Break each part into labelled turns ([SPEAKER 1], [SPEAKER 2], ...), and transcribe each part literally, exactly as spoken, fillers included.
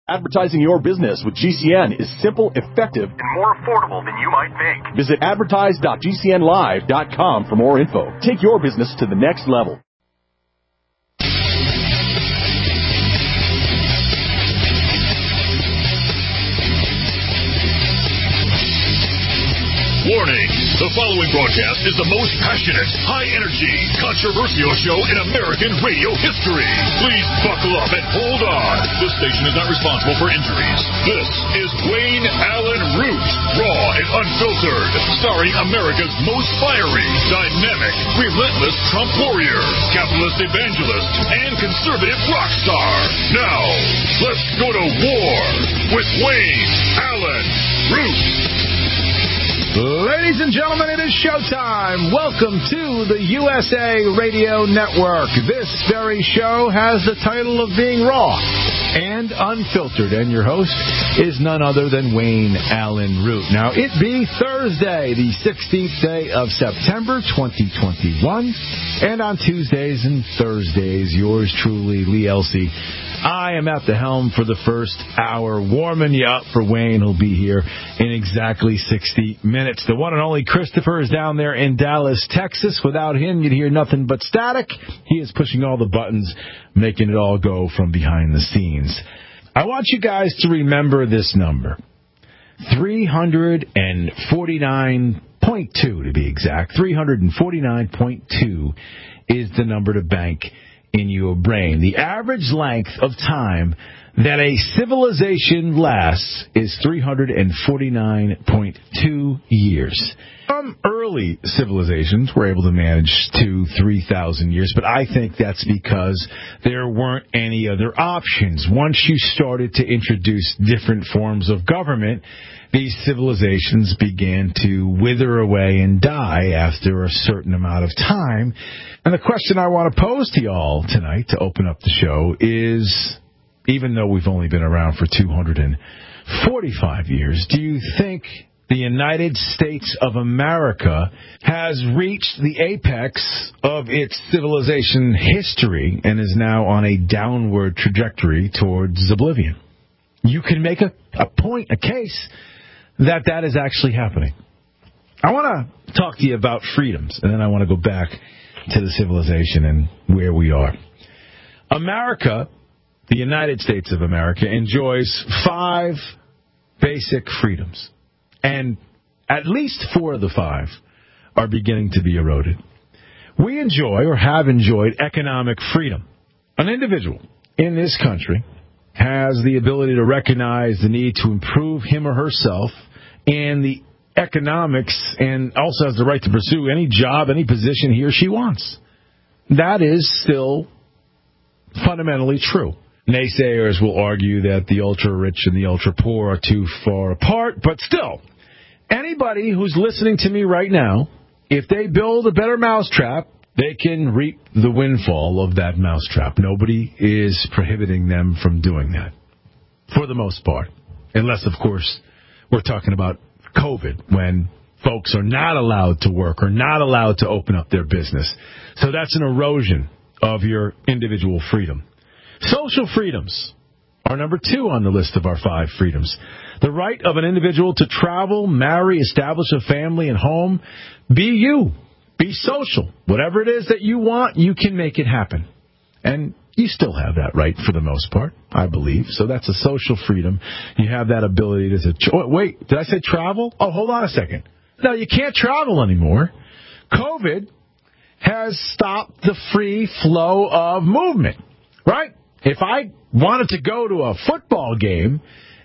[SPEAKER 1] Advertising your business with G C N is simple, effective, and more affordable than you might think. Visit advertise dot g c n live dot com for more info. Take your business to the next level.
[SPEAKER 2] Warning! The following broadcast is the most passionate, high-energy, controversial show in American radio history. Please buckle up and hold on. This station is not responsible for injuries. This is Wayne Allen Root, raw and unfiltered, starring America's most fiery, dynamic, relentless Trump warrior, capitalist evangelist, and conservative rock star. Now, let's go to war with Wayne Allen Root.
[SPEAKER 3] Ladies and gentlemen, it is showtime. Welcome to the U S A Radio Network. This very show has the title of being raw and unfiltered, and your host is none other than Wayne Allen Root. Now, it be Thursday, the sixteenth day of September, twenty twenty-one, and on Tuesdays and Thursdays, yours truly, Lee Elsey, I am at the helm for the first hour, warming you up for Wayne. He'll be here in exactly sixty minutes. The one and only Christopher is down there in Dallas, Texas. Without him, you'd hear nothing but static. He is pushing all the buttons, making it all go from behind the scenes. I want you guys to remember this number, three forty-nine point two to be exact. three forty-nine point two is the number to bank in your brain. The average length of time that a civilization lasts is three forty-nine point two years. Some early civilizations were able to manage two, three thousand years, but I think that's because there weren't any other options. Once you started to introduce different forms of government, these civilizations began to wither away and die after a certain amount of time. And the question I want to pose to y'all tonight to open up the show is, even though we've only been around for two hundred forty-five years, do you think the United States of America has reached the apex of its civilization history and is now on a downward trajectory towards oblivion? You can make a, a point, a case, that that is actually happening. I want to talk to you about freedoms, and then I want to go back to the civilization and where we are. America, the United States of America, enjoys five basic freedoms. And at least four of the five are beginning to be eroded. We enjoy or have enjoyed economic freedom. An individual in this country has the ability to recognize the need to improve him or herself and the economics, and also has the right to pursue any job, any position he or she wants. That is still fundamentally true. Naysayers will argue that the ultra-rich and the ultra-poor are too far apart, but still, anybody who's listening to me right now, if they build a better mousetrap, they can reap the windfall of that mousetrap. Nobody is prohibiting them from doing that, for the most part. Unless, of course, we're talking about COVID, when folks are not allowed to work or not allowed to open up their business. So that's an erosion of your individual freedom. Social freedoms are number two on the list of our five freedoms. The right of an individual to travel, marry, establish a family and home. Be you. Be social. Whatever it is that you want, you can make it happen. And you still have that right for the most part, I believe. So that's a social freedom. You have that ability to... Oh, wait, did I say travel? Oh, hold on a second. No, you can't travel anymore. COVID has stopped the free flow of movement, right? If I wanted to go to a football game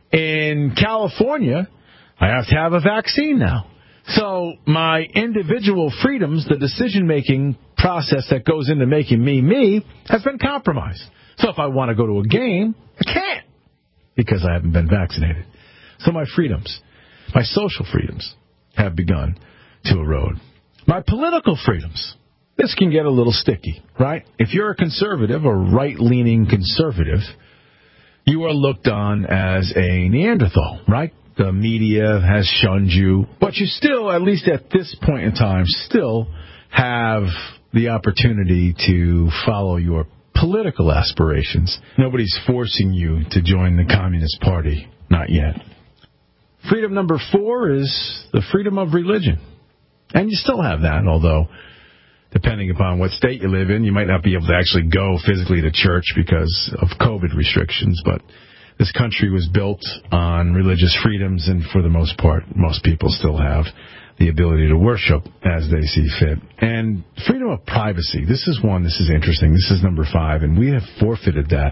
[SPEAKER 3] in California, I have to have a vaccine now. So my individual freedoms, the decision-making process that goes into making me me, has been compromised. So if I want to go to a game, I can't because I haven't been vaccinated. So my freedoms, my social freedoms, have begun to erode. My political freedoms, this can get a little sticky, right? If you're a conservative or right-leaning conservative, you are looked on as a Neanderthal, right? The media has shunned you, but you still, at least at this point in time, still have the opportunity to follow your political aspirations. Nobody's forcing you to join the Communist Party. Not yet. Freedom number four is the freedom of religion. And you still have that, although depending upon what state you live in, you might not be able to actually go physically to church because of COVID restrictions. But this country was built on religious freedoms, and for the most part, most people still have the ability to worship as they see fit. And freedom of privacy. This is one, this is interesting. This is number five, and we have forfeited that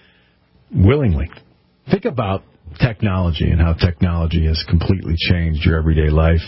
[SPEAKER 3] willingly. Think about technology and how technology has completely changed your everyday life.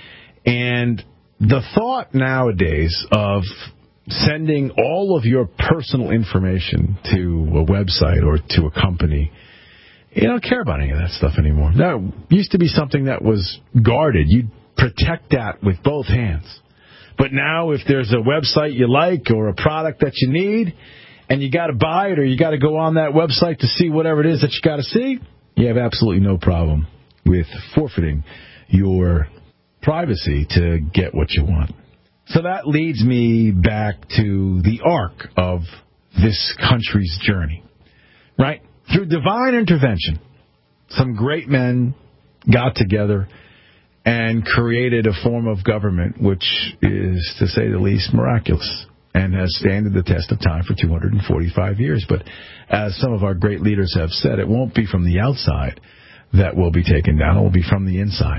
[SPEAKER 3] And the thought nowadays of sending all of your personal information to a website or to a company, you don't care about any of that stuff anymore. That used to be something that was guarded. You'd protect that with both hands. But now if there's a website you like or a product that you need and you got to buy it or you got to go on that website to see whatever it is that you got to see, you have absolutely no problem with forfeiting your privacy to get what you want. So that leads me back to the arc of this country's journey, right? Through divine intervention, some great men got together and created a form of government which is, to say the least, miraculous and has standed the test of time for two hundred forty-five years. But as some of our great leaders have said, it won't be from the outside that will be taken down. It will be from the inside.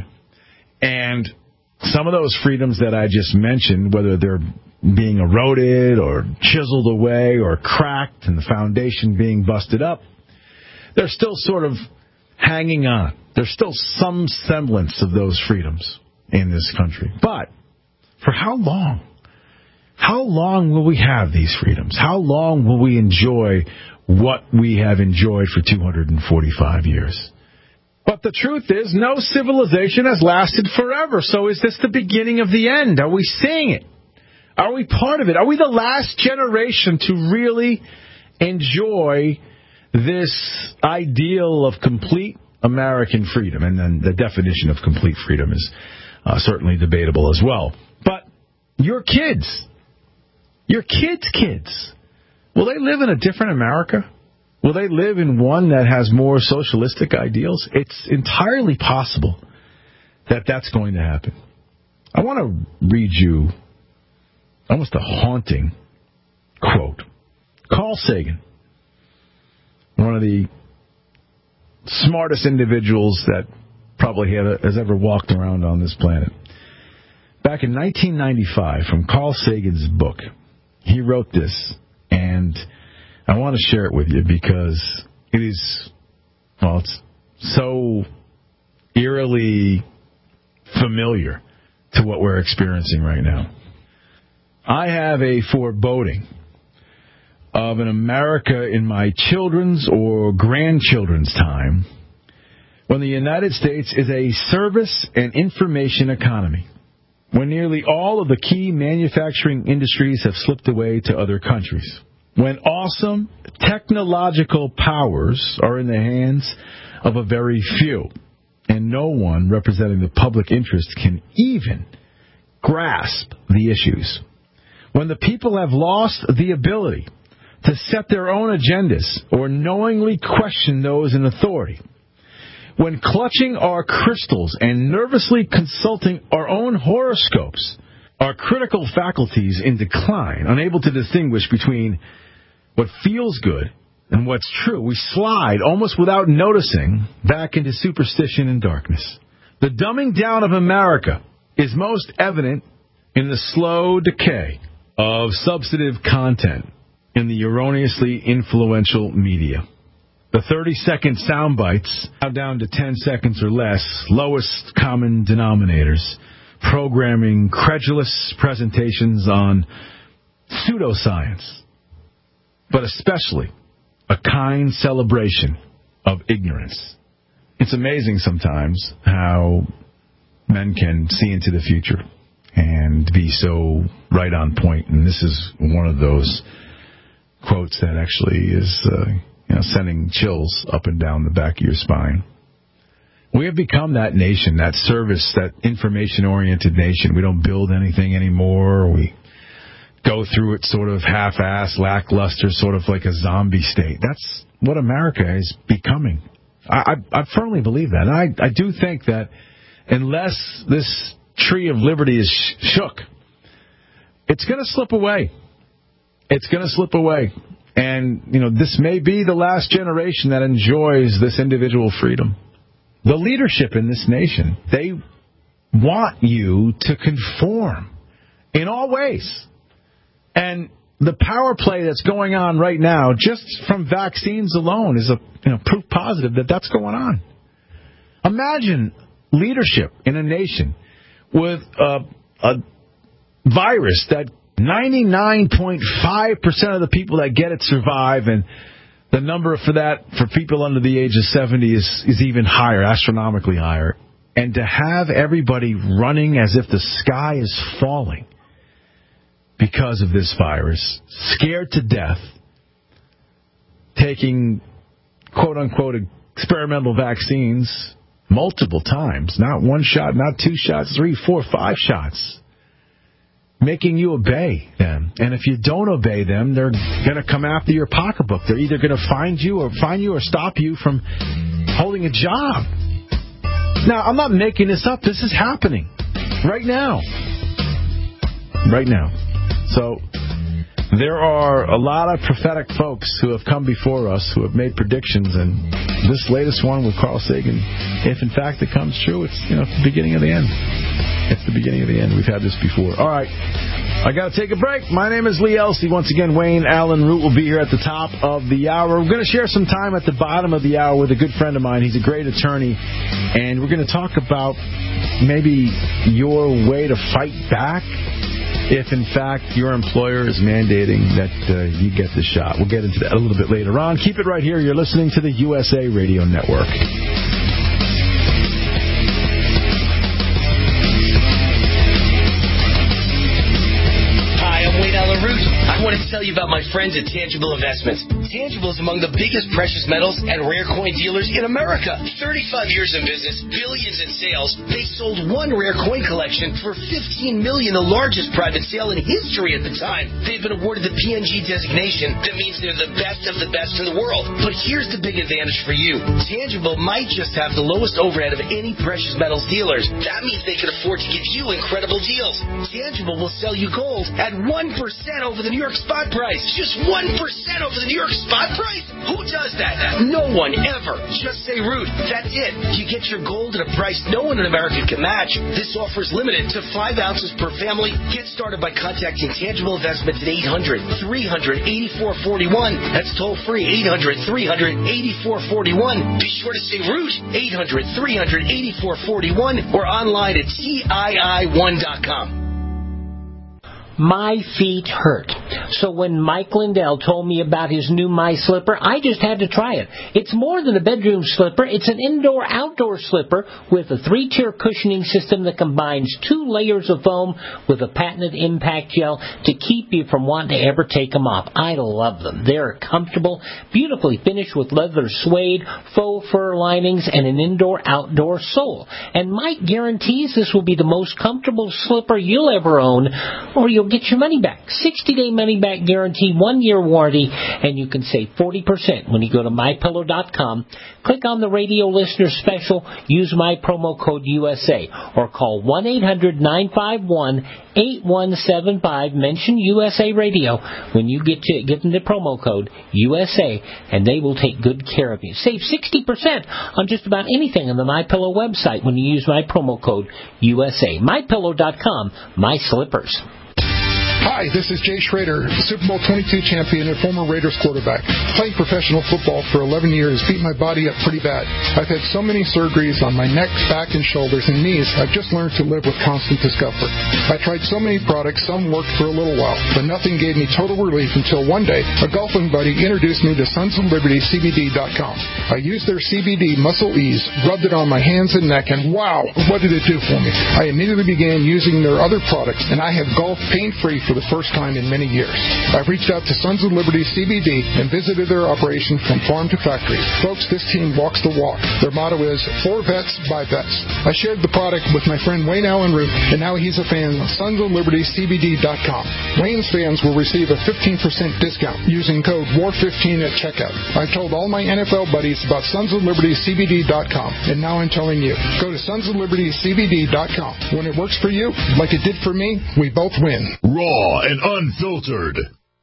[SPEAKER 3] And some of those freedoms that I just mentioned, whether they're being eroded or chiseled away or cracked and the foundation being busted up, they're still sort of hanging on. There's still some semblance of those freedoms in this country. But for how long? How long will we have these freedoms? How long will we enjoy what we have enjoyed for two hundred forty-five years? But the truth is, no civilization has lasted forever. So is this the beginning of the end? Are we seeing it? Are we part of it? Are we the last generation to really enjoy this ideal of complete American freedom? And then the definition of complete freedom is uh, certainly debatable as well. But your kids, your kids' kids, will they live in a different America? Will they live in one that has more socialistic ideals? It's entirely possible that that's going to happen. I want to read you almost a haunting quote. Carl Sagan, one of the smartest individuals that probably has ever walked around on this planet. Back in nineteen ninety-five, from Carl Sagan's book, he wrote this, and I want to share it with you because it is, well, it's so eerily familiar to what we're experiencing right now. I have a foreboding of an America in my children's or grandchildren's time when the United States is a service and information economy, when nearly all of the key manufacturing industries have slipped away to other countries, when awesome technological powers are in the hands of a very few, and no one representing the public interest can even grasp the issues, when the people have lost the ability to set their own agendas or knowingly question those in authority, when clutching our crystals and nervously consulting our own horoscopes, our critical faculties in decline, unable to distinguish between what feels good and what's true, we slide, almost without noticing, back into superstition and darkness. The dumbing down of America is most evident in the slow decay of substantive content in the erroneously influential media. The thirty-second sound bites, now down to ten seconds or less, lowest common denominators, programming credulous presentations on pseudoscience, but especially a kind celebration of ignorance. It's amazing sometimes how men can see into the future and be so right on point. And this is one of those quotes that actually is uh, you know, sending chills up and down the back of your spine. We have become that nation, that service, that information-oriented nation. We don't build anything anymore. We go through it sort of half-assed, lackluster, sort of like a zombie state. That's what America is becoming. I, I, I firmly believe that. And I, I do think that unless this tree of liberty is sh- shook, it's going to slip away. It's going to slip away. And, you know, this may be the last generation that enjoys this individual freedom. The leadership in this nation, they want you to conform in all ways. And the power play that's going on right now, just from vaccines alone, is a you know, proof positive that that's going on. Imagine leadership in a nation with a, a virus that ninety-nine point five percent of the people that get it survive, and the number for that for people under the age of seventy is, is even higher, astronomically higher. And to have everybody running as if the sky is falling because of this virus, scared to death, taking quote-unquote experimental vaccines multiple times, not one shot, not two shots, three, four, five shots, making you obey them. And if you don't obey them, they're going to come after your pocketbook. They're either going to find you or find you or stop you from holding a job. Now, I'm not making this up. This is happening right now. Right now. So there are a lot of prophetic folks who have come before us who have made predictions, and this latest one with Carl Sagan, if in fact it comes true, it's you know it's the beginning of the end. It's the beginning of the end. We've had this before. All right. I got to take a break. My name is Lee Elsey. Once again, Wayne Allen Root will be here at the top of the hour. We're going to share some time at the bottom of the hour with a good friend of mine. He's a great attorney, and we're going to talk about maybe your way to fight back if, in fact, your employer is mandating that uh, you get the shot. We'll get into that a little bit later on. Keep it right here. You're listening to the U S A Radio Network.
[SPEAKER 4] I want to tell you about my friends at Tangible Investments. Tangible is among the biggest precious metals and rare coin dealers in America. thirty-five years in business, billions in sales. They sold one rare coin collection for fifteen million dollars, the largest private sale in history at the time. They've been awarded the P N G designation. That means they're the best of the best in the world. But here's the big advantage for you. Tangible might just have the lowest overhead of any precious metals dealers. That means they can afford to give you incredible deals. Tangible will sell you gold at one percent over the New York spot price. Just one percent over the New York spot price? Who does that? No one ever. Just say Root. That's it. You get your gold at a price no one in America can match. This offer is limited to five ounces per family. Get started by contacting Tangible Investments at eight hundred, three hundred, eighty-four forty-one. That's toll free, eight hundred, three hundred, eighty-four forty-one. Be sure to say Root, eight hundred, three hundred, eighty-four forty-one, or online at T I I one dot com.
[SPEAKER 5] My feet hurt. So when Mike Lindell told me about his new My Slipper, I just had to try it. It's more than a bedroom slipper. It's an indoor-outdoor slipper with a three-tier cushioning system that combines two layers of foam with a patented impact gel to keep you from wanting to ever take them off. I love them. They're comfortable, beautifully finished with leather suede, faux fur linings, and an indoor-outdoor sole. And Mike guarantees this will be the most comfortable slipper you'll ever own, or you'll get your money back. sixty-day money-back guarantee, one-year warranty, and you can save forty percent when you go to my pillow dot com. Click on the radio listener special, use my promo code U S A, or call one eight hundred, nine five one, eight one seven five. Mention U S A Radio when you get to give them the promo code U S A, and they will take good care of you. Save sixty percent on just about anything on the MyPillow website when you use my promo code U S A. my pillow dot com. My slippers.
[SPEAKER 6] Hi, this is Jay Schrader, Super Bowl twenty-two champion and former Raiders quarterback. Playing professional football for eleven years beat my body up pretty bad. I've had so many surgeries on my neck, back, and shoulders and knees, I've just learned to live with constant discomfort. I tried so many products, some worked for a little while, but nothing gave me total relief until one day a golfing buddy introduced me to Sons of Liberty C B D dot com. I used their C B D Muscle Ease, rubbed it on my hands and neck, and wow, what did it do for me? I immediately began using their other products, and I have golfed pain-free for the first time in many years. I've reached out to Sons of Liberty C B D and visited their operation from farm to factory. Folks, this team walks the walk. Their motto is, for vets, by vets. I shared the product with my friend Wayne Allen Root, and now he's a fan of Sons of Liberty C B D dot com. Wayne's fans will receive a fifteen percent discount using code war fifteen at checkout. I've told all my N F L buddies about Sons of Liberty C B D dot com, and now I'm telling you. Go to Sons of Liberty C B D dot com. When it works for you, like it did for me, we both win.
[SPEAKER 2] Raw and unfiltered.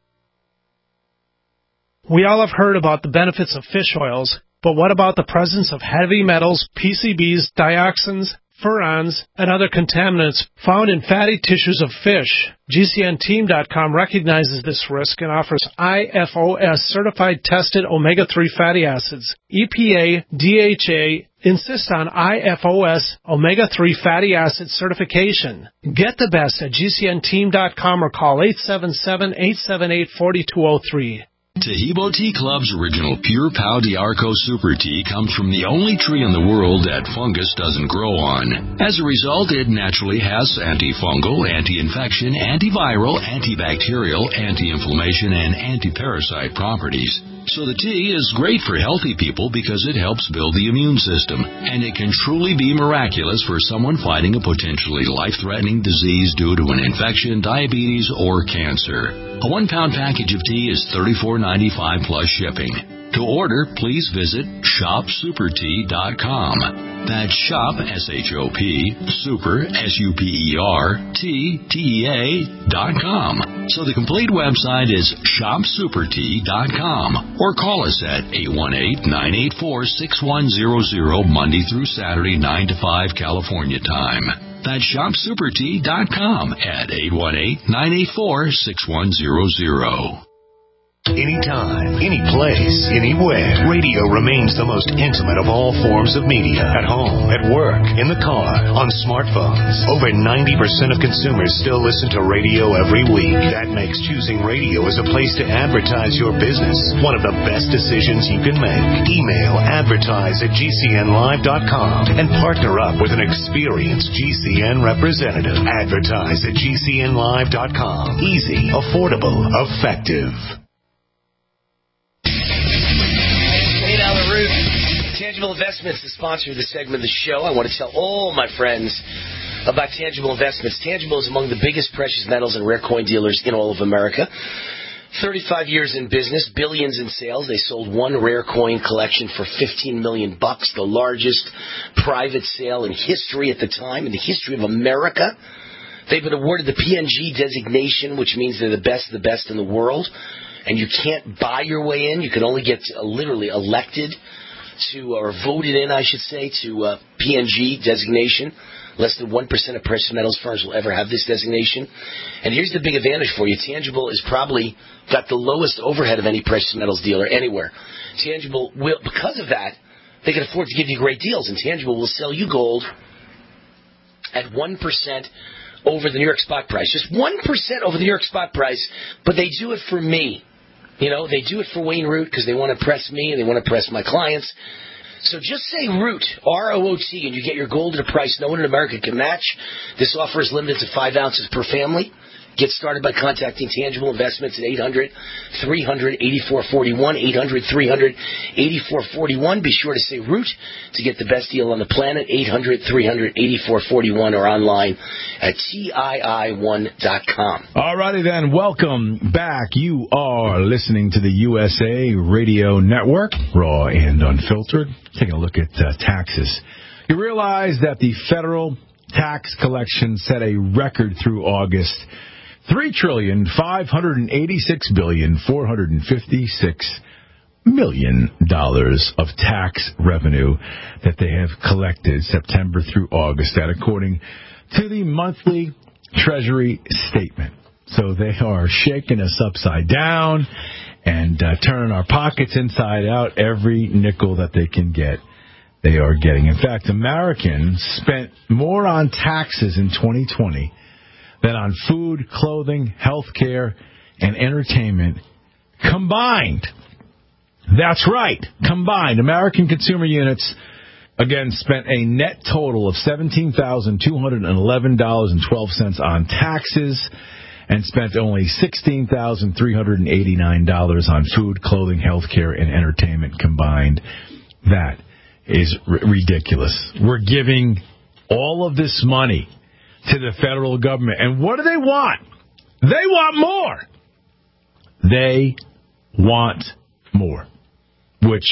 [SPEAKER 7] We all have heard about the benefits of fish oils, but what about the presence of heavy metals, P C Bs, dioxins, furans, and other contaminants found in fatty tissues of fish? G C N team dot com recognizes this risk and offers I F O S certified tested omega three fatty acids. E P A, D H A insist on I F O S omega three fatty acid certification. Get the best at G C N team dot com or call eight seven seven, eight seven eight, four two zero three.
[SPEAKER 8] Tahibo Tea Club's original Pure Pau d'Arco Super Tea comes from the only tree in the world that fungus doesn't grow on. As a result, it naturally has antifungal, anti-infection, antiviral, antibacterial, anti-inflammation, and anti-parasite properties. So the tea is great for healthy people because it helps build the immune system, and it can truly be miraculous for someone fighting a potentially life-threatening disease due to an infection, diabetes, or cancer. A one-pound package of tea is thirty-four ninety-five plus shipping. To order, please visit shop super tea dot com. That's shop, S H O P, super, S U P E R, T, T E A, dot com. So the complete website is shop super tea dot com. Or call us at eight one eight, nine eight four, six one zero zero, Monday through Saturday, nine to five California time. That's shop super tea dot com at eight one eight, nine eight four, six one zero zero.
[SPEAKER 9] Anytime, any place, anywhere, radio remains the most intimate of all forms of media. At home, at work, in the car, on smartphones. Over ninety percent of consumers still listen to radio every week. That makes choosing radio as a place to advertise your business one of the best decisions you can make. Email advertise at G C N live dot com and partner up with an experienced G C N representative. Advertise at G C N live dot com. Easy, affordable, effective.
[SPEAKER 4] Tangible Investments, the sponsor of this segment of the show. I want to tell all my friends about Tangible Investments. Tangible is among the biggest precious metals and rare coin dealers in all of America. thirty-five years in business, billions in sales. They sold one rare coin collection for fifteen million bucks, the largest private sale in history at the time, in the history of America. They've been awarded the P N G designation, which means they're the best of the best in the world. And you can't buy your way in. You can only get uh, literally elected to, or voted in, I should say, to uh, P N G designation. Less than one percent of precious metals firms will ever have this designation. And here's the big advantage for you. Tangible is probably got the lowest overhead of any precious metals dealer anywhere. Tangible will, because of that, they can afford to give you great deals. And Tangible will sell you gold at one percent over the New York spot price. Just one percent over the New York spot price, but they do it for me. You know, they do it for Wayne Root because they want to impress me and they want to impress my clients. So just say Root, R O O T, and you get your gold at a price no one in America can match. This offer is limited to five ounces per family. Get started by contacting Tangible Investments at eight hundred, three hundred, eighty-four forty-one, eight hundred, three hundred, eighty-four forty-one. Be sure to say Root to get the best deal on the planet, eight hundred, three hundred, eighty-four forty-one, or online at T I I one dot com.
[SPEAKER 3] All righty then, welcome back. You are listening to the U S A Radio Network, raw and unfiltered. Taking a look at uh, taxes. You realize that the federal tax collection set a record through August. Three trillion five hundred eighty-six billion four hundred fifty-six million dollars of tax revenue that they have collected September through August. That according to the monthly Treasury statement. So they are shaking us upside down and uh, turning our pockets inside out. Every nickel that they can get, they are getting. In fact, Americans spent more on taxes in twenty twenty than on food, clothing, health care, and entertainment combined. That's right, combined. American consumer units, again, spent a net total of seventeen thousand two hundred eleven dollars and twelve cents on taxes. and spent only sixteen thousand three hundred eighty-nine dollars on food, clothing, health care, and entertainment combined. That is r- ridiculous. We're giving all of this money to the federal government. And what do they want? They want more. They want more, which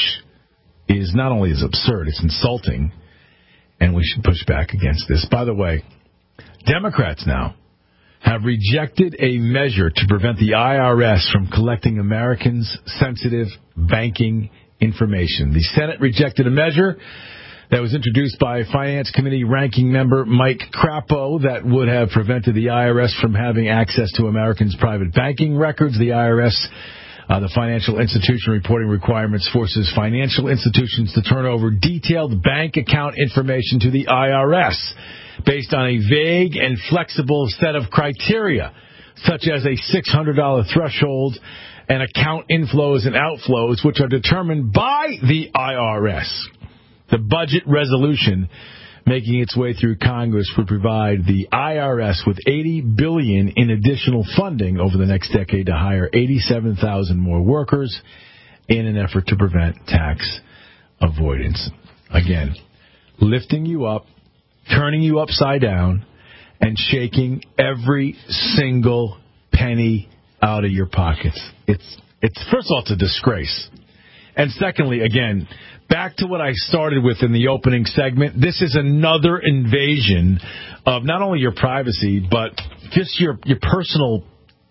[SPEAKER 3] is not only is absurd, it's insulting, and we should push back against this. By the way, Democrats now have rejected a measure to prevent the I R S from collecting Americans' sensitive banking information. The Senate rejected a measure that was introduced by Finance Committee ranking member Mike Crapo that would have prevented the I R S from having access to Americans' private banking records. The I R S, uh, the Financial Institution Reporting Requirements, forces financial institutions to turn over detailed bank account information to the I R S based on a vague and flexible set of criteria, such as a six hundred dollars threshold and account inflows and outflows, which are determined by the I R S. The budget resolution making its way through Congress would provide the I R S with eighty billion dollars in additional funding over the next decade to hire eighty-seven thousand more workers in an effort to prevent tax avoidance. Again, lifting you up, turning you upside down, and shaking every single penny out of your pockets. It's it's first of all, it's a disgrace. And secondly, again, back to what I started with in the opening segment, this is another invasion of not only your privacy, but just your, your personal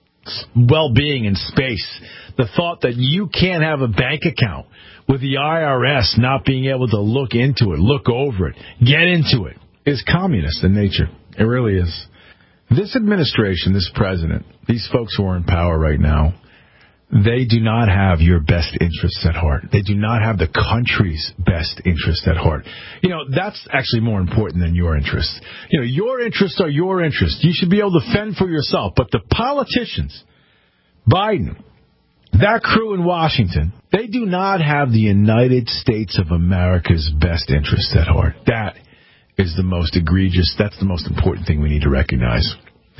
[SPEAKER 3] well-being and space. The thought that you can't have a bank account with the I R S not being able to look into it, look over it, get into it, is communist in nature. It really is. This administration, this president, these folks who are in power right now, they do not have your best interests at heart. They do not have the country's best interests at heart. You know, that's actually more important than your interests. You know, your interests are your interests. You should be able to fend for yourself. But the politicians, Biden, that crew in Washington, they do not have the United States of America's best interests at heart. That is the most egregious, that's the most important thing we need to recognize.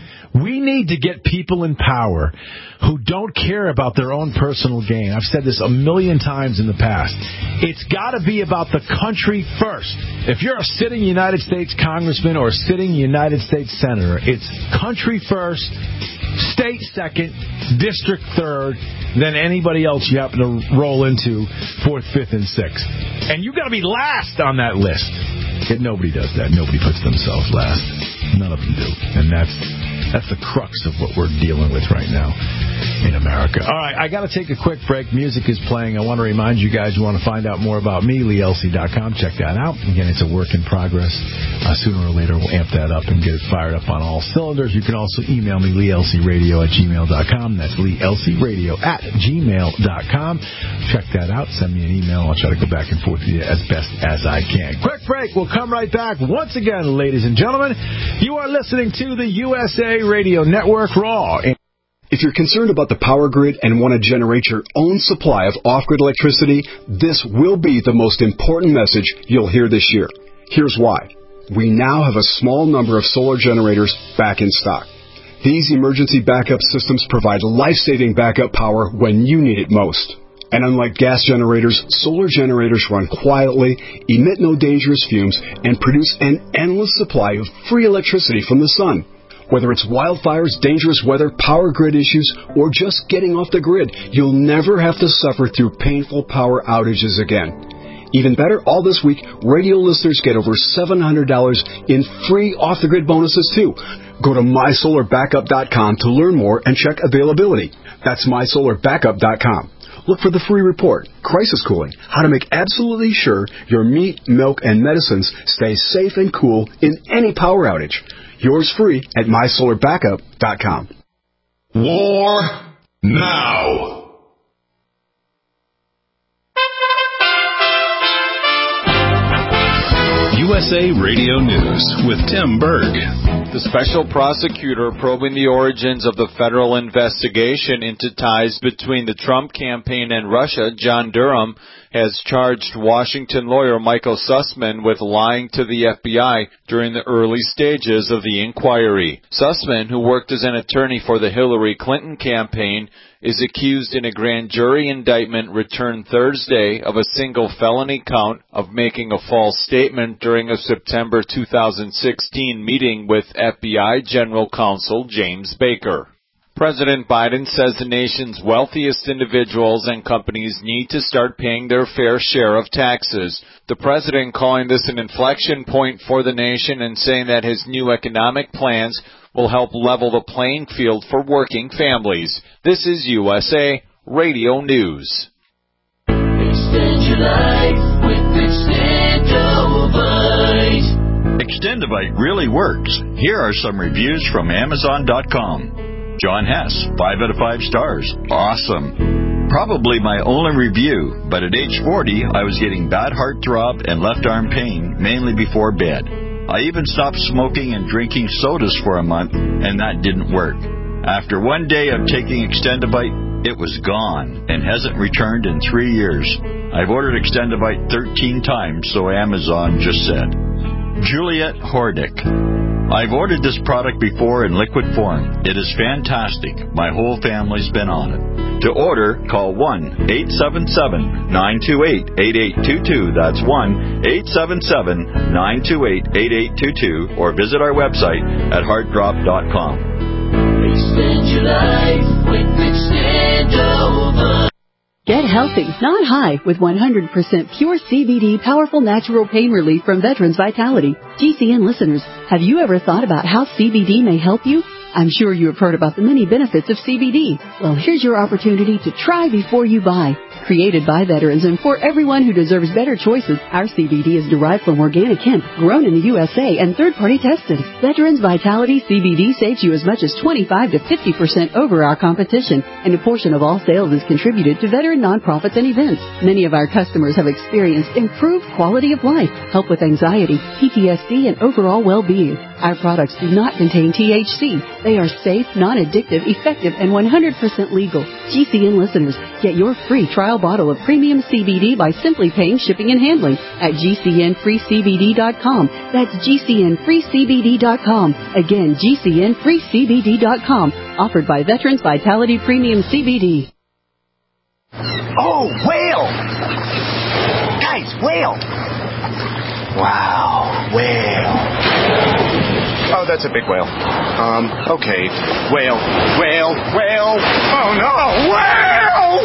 [SPEAKER 3] We need to get people in power who don't care about their own personal gain. I've said this a million times in the past. It's got to be about the country first. If you're a sitting United States congressman or a sitting United States senator, it's country first, state second, district third, then anybody else you happen to roll into fourth, fifth, and sixth. And you've got to be last on that list. Yet nobody does that. Nobody puts themselves last. None of them do. And that's that's the crux of what we're dealing with right now in America. All right, I got to take a quick break. Music is playing. I want to remind you guys, you want to find out more about me, Lee L C dot com. Check that out. Again, it's a work in progress. Uh, sooner or later, we'll amp that up and get it fired up on all cylinders. You can also email me, Lee L C Radio at gmail dot com. That's Lee L C Radio at gmail dot com. Check that out. Send me an email. I'll try to go back and forth with you as best as I can. Quick break. We'll come right back. Once again, ladies and gentlemen, you are listening to the U S A Radio Network Raw.
[SPEAKER 10] If you're concerned about the power grid and want to generate your own supply of off-grid electricity, this will be the most important message you'll hear this year. Here's why. We now have a small number of solar generators back in stock. These emergency backup systems provide life-saving backup power when you need it most. And unlike gas generators, solar generators run quietly, emit no dangerous fumes, and produce an endless supply of free electricity from the sun. Whether it's wildfires, dangerous weather, power grid issues, or just getting off the grid, you'll never have to suffer through painful power outages again. Even better, all this week, radio listeners get over seven hundred dollars in free off-the-grid bonuses, too. Go to my solar backup dot com to learn more and check availability. That's my solar backup dot com. Look for the free report, Crisis Cooling, how to make absolutely sure your meat, milk, and medicines stay safe and cool in any power outage. Yours free at my solar backup dot com.
[SPEAKER 2] War now.
[SPEAKER 9] U
[SPEAKER 2] U S A Radio News with Tim Berg.
[SPEAKER 11] The special prosecutor probing the origins of the federal investigation into ties between the Trump campaign and Russia, John Durham, has charged Washington lawyer Michael Sussman with lying to the F B I during the early stages of the inquiry. Sussman, who worked as an attorney for the Hillary Clinton campaign, is accused in a grand jury indictment returned Thursday of a single felony count of making a false statement during a September two thousand sixteen meeting with F B I General Counsel James Baker. President Biden says the nation's wealthiest individuals and companies need to start paying their fair share of taxes. The president calling this an inflection point for the nation and saying that his new economic plans will help level the playing field for working families. This is U S A Radio News.
[SPEAKER 12] Extend your life with Extendovite.
[SPEAKER 13] Extendovite really works. Here are some reviews from Amazon dot com. John Hess, five out of five stars. Awesome. Probably my only review, but at age forty, I was getting bad heartthrob and left arm pain, mainly before bed. I even stopped smoking and drinking sodas for a month, and that didn't work. After one day of taking Extendovite, it was gone and hasn't returned in three years. I've ordered Extendovite thirteen times, so Amazon just said. Juliet Hordick. I've ordered this product before in liquid form. It is fantastic. My whole family's been on it. To order, call one eight seven seven, nine two eight, eight eight two two. That's one eight seven seven, nine two eight, eight eight two two. Or visit our website at heart drop dot com.
[SPEAKER 12] Extend your life with Extendovite.
[SPEAKER 14] Get healthy, not high, with one hundred percent pure C B D powerful natural pain relief from Veterans Vitality. G C N listeners, have you ever thought about how C B D may help you? I'm sure you have heard about the many benefits of C B D. Well, here's your opportunity to try before you buy. Created by veterans and for everyone who deserves better choices, our C B D is derived from organic hemp, grown in the U S A and third-party tested. Veterans Vitality C B D saves you as much as twenty-five to fifty percent over our competition, and a portion of all sales is contributed to veteran nonprofits and events. Many of our customers have experienced improved quality of life, help with anxiety, P T S D, and overall well-being. Our products do not contain T H C. They are safe, non-addictive, effective, and one hundred percent legal. G C N listeners, get your free trial bottle of premium C B D by simply paying shipping and handling at G C N free C B D dot com. That's G C N free C B D dot com. Again, G C N free C B D dot com. Offered by Veterans Vitality Premium C B D.
[SPEAKER 15] Oh, whale! Guys, whale! Wow, whale. Oh, that's a big whale. Um, okay. Whale, whale, whale. Oh, no, whale!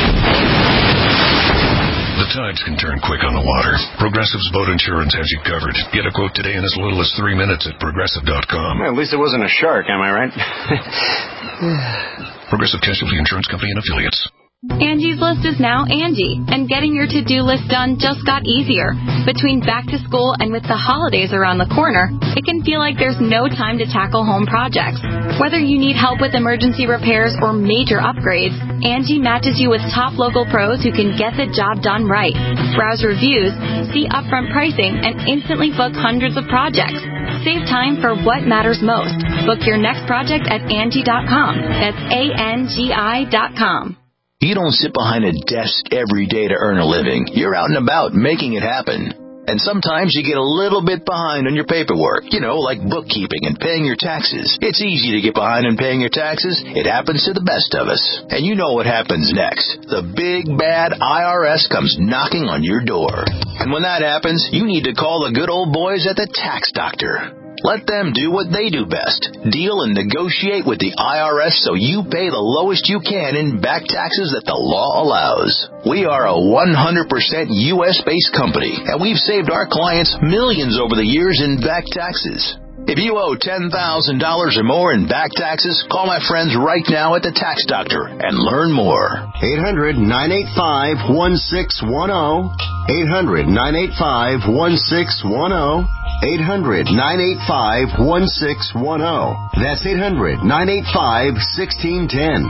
[SPEAKER 2] The tides can turn quick on the water. Progressive's boat insurance has you covered. Get a quote today in as little as three minutes at progressive dot com.
[SPEAKER 15] Well, at least it wasn't a shark, am I right?
[SPEAKER 2] Progressive Casualty Insurance Company and Affiliates.
[SPEAKER 16] Angie's List is now Angie, and getting your to-do list done just got easier. Between back to school and with the holidays around the corner, it can feel like there's no time to tackle home projects. Whether you need help with emergency repairs or major upgrades, Angie matches you with top local pros who can get the job done right. Browse reviews, see upfront pricing, and instantly book hundreds of projects. Save time for what matters most. Book your next project at Angie dot com. That's A N G I dot com.
[SPEAKER 17] You don't sit behind a desk every day to earn a living. You're out and about making it happen. And sometimes you get a little bit behind on your paperwork, you know, like bookkeeping and paying your taxes. It's easy to get behind on paying your taxes. It happens to the best of us. And you know what happens next. The big, bad I R S comes knocking on your door. And when that happens, you need to call the good old boys at the Tax Doctor. Let them do what they do best. Deal and negotiate with the I R S so you pay the lowest you can in back taxes that the law allows. We are a one hundred percent U S-based company, and we've saved our clients millions over the years in back taxes. If you owe ten thousand dollars or more in back taxes, call my friends right now at the Tax Doctor and learn more.
[SPEAKER 18] eight hundred, nine eight five, one six one zero. eight hundred, nine eight five, one six one zero. eight hundred, nine eight five, one six one zero. That's eight hundred, nine eight five, one six one zero.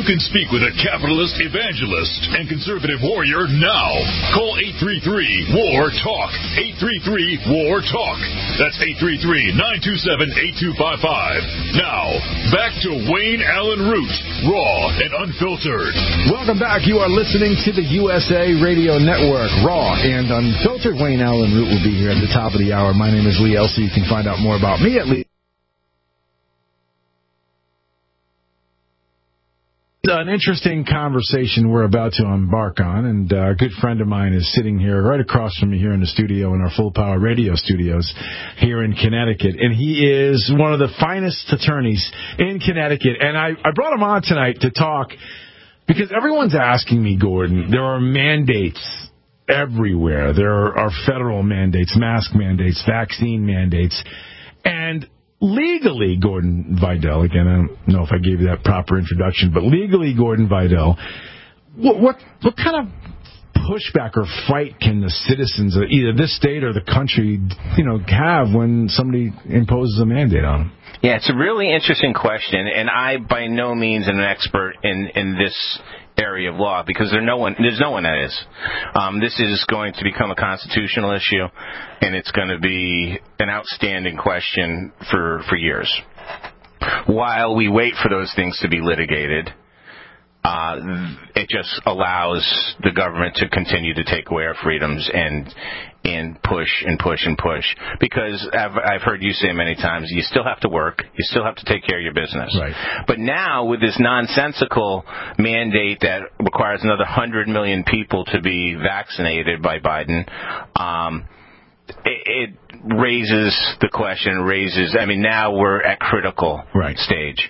[SPEAKER 2] can speak with a capitalist evangelist and conservative warrior now. Call eight three three, W A R, TALK. eight three three, W A R, TALK. That's eight three three, nine two seven, eight two five five. Now, back to Wayne Allen Root, raw and unfiltered.
[SPEAKER 3] Welcome back. You are listening to the U S A Radio Network, raw and unfiltered. Wayne Allen Root will be here at the top of the hour. My name is Lee Elsie. You can find out more about me at Lee. An interesting conversation we're about to embark on, and uh, a good friend of mine is sitting here right across from me here in the studio in our Full Power Radio studios here in Connecticut, and he is one of the finest attorneys in Connecticut. And I, I brought him on tonight to talk because everyone's asking me, Gordon, there are mandates everywhere. There are federal mandates, mask mandates, vaccine mandates, and legally, Gordon Vidal, again, I don't know if I gave you that proper introduction, but legally, Gordon Vidal, what what, what kind of pushback or fight can the citizens of either this state or the country, you know, have when somebody imposes a mandate on them?
[SPEAKER 19] Yeah, it's a really interesting question, and I by no means am an expert in, in this area of law because there no one, there's no one that is. Um, this is going to become a constitutional issue, and it's going to be an outstanding question for, for years. While we wait for those things to be litigated, uh, it just allows the government to continue to take away our freedoms and and push and push and push. Because I've, I've heard you say many times, you still have to work, you still have to take care of your business.
[SPEAKER 3] Right.
[SPEAKER 19] But now with this nonsensical mandate that requires another one hundred million people to be vaccinated by Biden, um, it, it raises the question, raises, I mean, now we're at critical
[SPEAKER 3] right.
[SPEAKER 19] stage.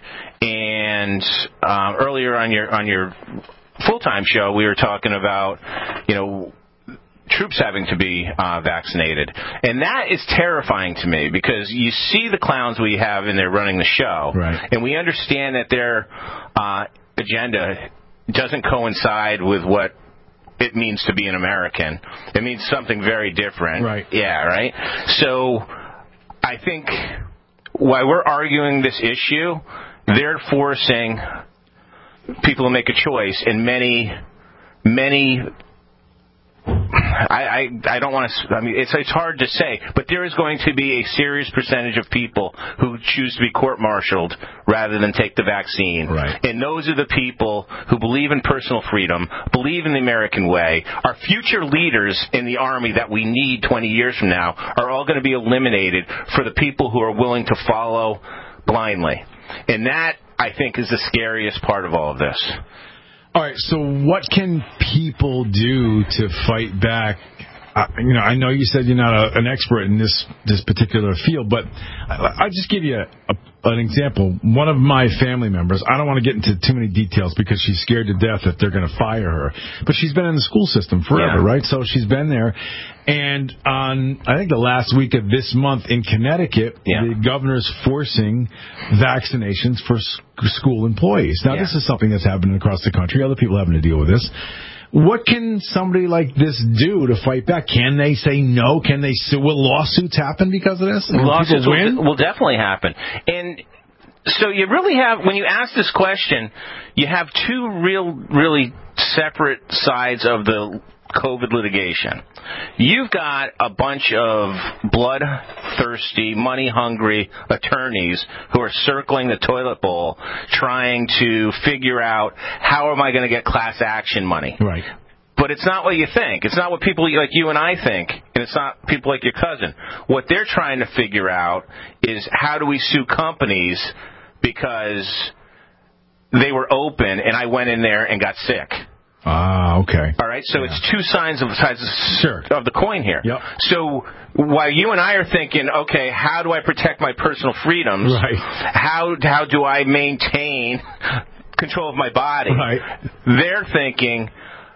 [SPEAKER 19] And um, earlier on your on your full-time show, we were talking about, you know, troops having to be uh, vaccinated. And that is terrifying to me because you see the clowns we have in there running the show,
[SPEAKER 3] right.
[SPEAKER 19] and we understand that their uh, agenda doesn't coincide with what it means to be an American. It means something very different.
[SPEAKER 3] Right.
[SPEAKER 19] Yeah, right? So I think while we're arguing this issue, they're forcing people to make a choice, and many, many I, I, I don't want to, I mean, it's, it's hard to say, but there is going to be a serious percentage of people who choose to be court-martialed rather than take the vaccine.
[SPEAKER 3] Right.
[SPEAKER 19] And those are the people who believe in personal freedom, believe in the American way. Our future leaders in the Army that we need twenty years from now are all going to be eliminated for the people who are willing to follow blindly. And that, I think, is the scariest part of all of this.
[SPEAKER 3] All right, so what can people do to fight back? Uh, you know, I know you said you're not a, an expert in this this particular field, but I, I'll just give you a, a, an example. One of my family members, I don't want to get into too many details because she's scared to death that they're going to fire her, but she's been in the school system forever,
[SPEAKER 19] yeah.
[SPEAKER 3] right? So she's been there. And on, I think, the last week of this month in Connecticut,
[SPEAKER 19] yeah.
[SPEAKER 3] the governor's forcing vaccinations for school employees. Now,
[SPEAKER 19] yeah.
[SPEAKER 3] this is something that's happening across the country. Other people having to deal with this. What can somebody like this do to fight back? Can they say no? Can they sue? Will lawsuits happen because of this? Will
[SPEAKER 19] lawsuits
[SPEAKER 3] win?
[SPEAKER 19] Will, will definitely happen. And so you really have, when you ask this question, you have two real, really separate sides of the COVID litigation. You've got a bunch of bloodthirsty, money-hungry attorneys who are circling the toilet bowl trying to figure out how am I going to get class action money.
[SPEAKER 3] Right.
[SPEAKER 19] But it's not what you think. It's not what people like you and I think, and it's not people like your cousin. What they're trying to figure out is how do we sue companies because they were open and I went in there and got sick.
[SPEAKER 3] Ah, okay.
[SPEAKER 19] All right, so yeah. It's two sides of, sides
[SPEAKER 3] sure.
[SPEAKER 19] of the coin here.
[SPEAKER 3] Yep.
[SPEAKER 19] So while you and I are thinking, okay, how do I protect my personal freedoms?
[SPEAKER 3] Right.
[SPEAKER 19] How how do I maintain control of my body?
[SPEAKER 3] Right.
[SPEAKER 19] They're thinking,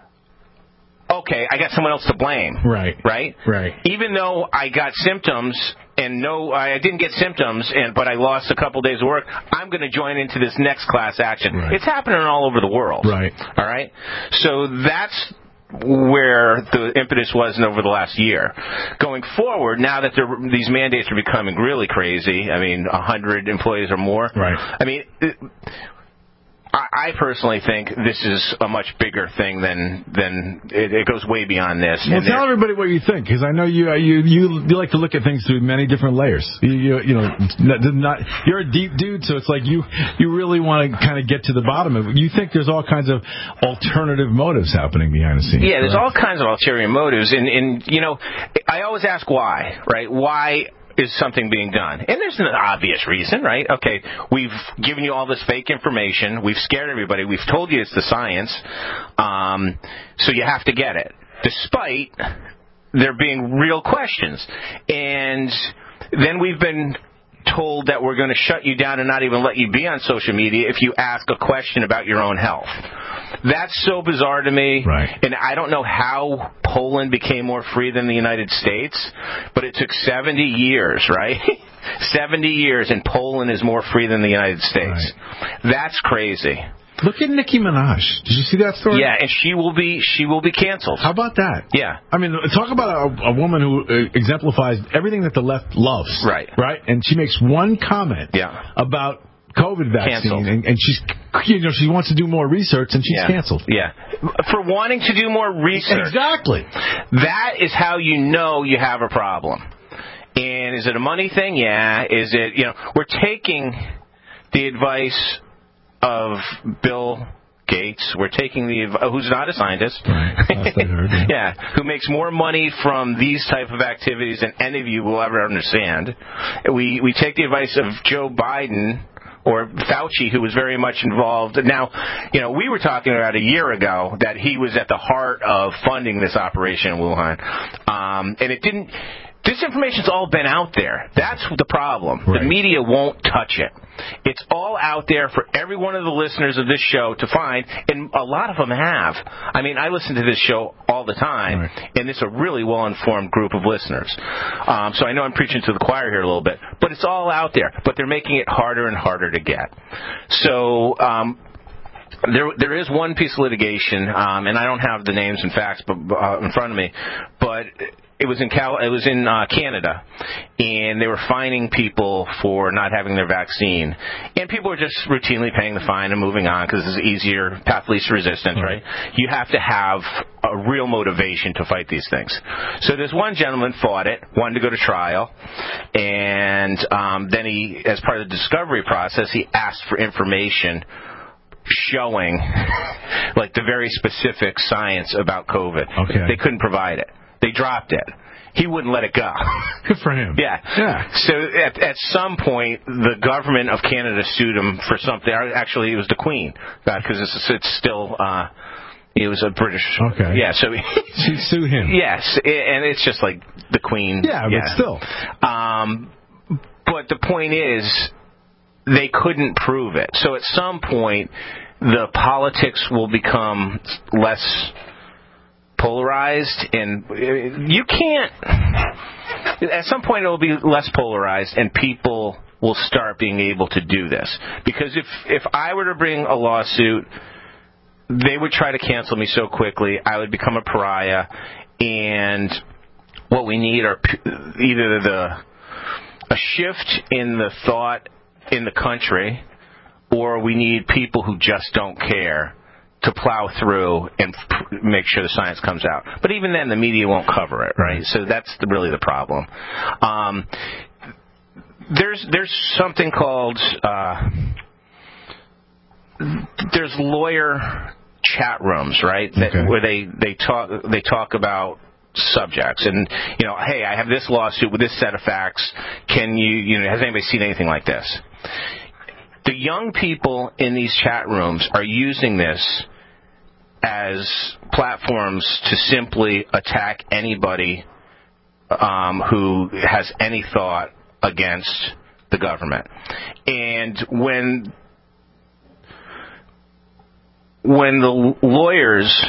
[SPEAKER 19] okay, I got someone else to blame.
[SPEAKER 3] Right.
[SPEAKER 19] Right?
[SPEAKER 3] Right.
[SPEAKER 19] Even though I got symptoms and no, I didn't get symptoms, and but I lost a couple days of work, I'm going to join into this next class action.
[SPEAKER 3] Right.
[SPEAKER 19] It's happening all over the world.
[SPEAKER 3] Right.
[SPEAKER 19] All right? So that's where the impetus was over the last year. Going forward, now that these mandates are becoming really crazy, I mean, one hundred employees or more.
[SPEAKER 3] Right.
[SPEAKER 19] I mean, it, I, I personally think this is a much bigger thing than than it, it goes way beyond this.
[SPEAKER 3] Well,
[SPEAKER 19] And
[SPEAKER 3] tell
[SPEAKER 19] there-
[SPEAKER 3] everybody what you think, because I know you, uh, you you you like to look at things through many different layers. You you, you know, not, not you're a deep dude, so it's like you you really want to kind of get to the bottom of it. You think there's all kinds of alternative motives happening behind the scenes.
[SPEAKER 19] Yeah, there's
[SPEAKER 3] correct?
[SPEAKER 19] all kinds of ulterior motives, and, and you know, I always ask why, right? Why is something being done? And there's an obvious reason, right? Okay, we've given you all this fake information, we've scared everybody, we've told you it's the science, um, so you have to get it, despite there being real questions. And then we've been told that we're going to shut you down and not even let you be on social media if you ask a question about your own health. That's so bizarre to me.
[SPEAKER 3] Right.
[SPEAKER 19] And I don't know how Poland became more free than the United States, but it took seventy years, right? seventy years, and Poland is more free than the United States. Right. That's crazy.
[SPEAKER 3] Look at Nicki Minaj. Did you see that story?
[SPEAKER 19] Yeah, and she will be she will be canceled.
[SPEAKER 3] How about that?
[SPEAKER 19] Yeah.
[SPEAKER 3] I mean, talk about a, a woman who uh, exemplifies everything that the left loves.
[SPEAKER 19] Right.
[SPEAKER 3] Right? And she makes one comment
[SPEAKER 19] yeah.
[SPEAKER 3] about COVID vaccine, and, and she's, you know, she wants to do more research, and she's
[SPEAKER 19] yeah.
[SPEAKER 3] canceled.
[SPEAKER 19] Yeah. For wanting to do more research.
[SPEAKER 3] Exactly.
[SPEAKER 19] That is how you know you have a problem. And is it a money thing? Yeah. Is it, you know, we're taking the advice of Bill Gates. We're taking the, uh, who's not a scientist.
[SPEAKER 3] Right. Last I heard, yeah.
[SPEAKER 19] yeah. Who makes more money from these type of activities than any of you will ever understand. We, we take the advice of Joe Biden, or Fauci, who was very much involved. Now, you know, we were talking about a year ago that he was at the heart of funding this operation in Wuhan. Um, and it didn't, this information's all been out there. That's the problem. Right. The media won't touch it. It's all out there for every one of the listeners of this show to find, and a lot of them have. I mean, I listen to this show all the time, right. and it's a really well-informed group of listeners. Um, so I know I'm preaching to the choir here a little bit, but it's all out there. But they're making it harder and harder to get. So um, there, there is one piece of litigation, um, and I don't have the names and facts but, uh, in front of me, but it was in Cal- it was in uh, Canada, and they were fining people for not having their vaccine, and people were just routinely paying the fine and moving on because it's easier, path least resistance, right? You have to have a real motivation to fight these things. So this one gentleman fought it, wanted to go to trial, and um, then he, as part of the discovery process, he asked for information showing, like, the very specific science about COVID.
[SPEAKER 3] Okay.
[SPEAKER 19] They couldn't provide it. They dropped it. He wouldn't let it go.
[SPEAKER 3] Good for him.
[SPEAKER 19] Yeah.
[SPEAKER 3] Yeah.
[SPEAKER 19] So at, at some point, the government of Canada sued him for something. Actually, it was the Queen, because it's, it's still. Uh, it was a British.
[SPEAKER 3] Okay.
[SPEAKER 19] Yeah. So
[SPEAKER 3] she sued him.
[SPEAKER 19] Yes, and it's just like the Queen.
[SPEAKER 3] Yeah,
[SPEAKER 19] yeah.
[SPEAKER 3] but still.
[SPEAKER 19] Um, but the point is, they couldn't prove it. So at some point, the politics will become less polarized, and you can't, at some point it will be less polarized, and people will start being able to do this. Because if, if I were to bring a lawsuit, they would try to cancel me so quickly, I would become a pariah, and what we need are either the a shift in the thought in the country, or we need people who just don't care to plow through and p- make sure the science comes out. But even then, the media won't cover it, right? So that's the, really the problem. Um, there's there's something called uh, there's lawyer chat rooms, right? That,
[SPEAKER 3] okay.
[SPEAKER 19] Where they they talk they talk about subjects, and you know, hey, I have this lawsuit with this set of facts. Can you you know has anybody seen anything like this? The young people in these chat rooms are using this as platforms to simply attack anybody um, who has any thought against the government. And when when the lawyers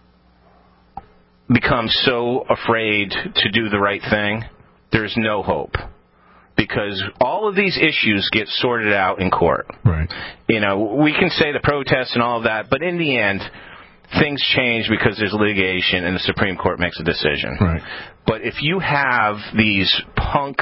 [SPEAKER 19] become so afraid to do the right thing, there's no hope. Because all of these issues get sorted out in court.
[SPEAKER 3] Right.
[SPEAKER 19] You know, we can say the protests and all of that, but in the end, things change because there's litigation and the Supreme Court makes a decision.
[SPEAKER 3] Right.
[SPEAKER 19] But if you have these punk,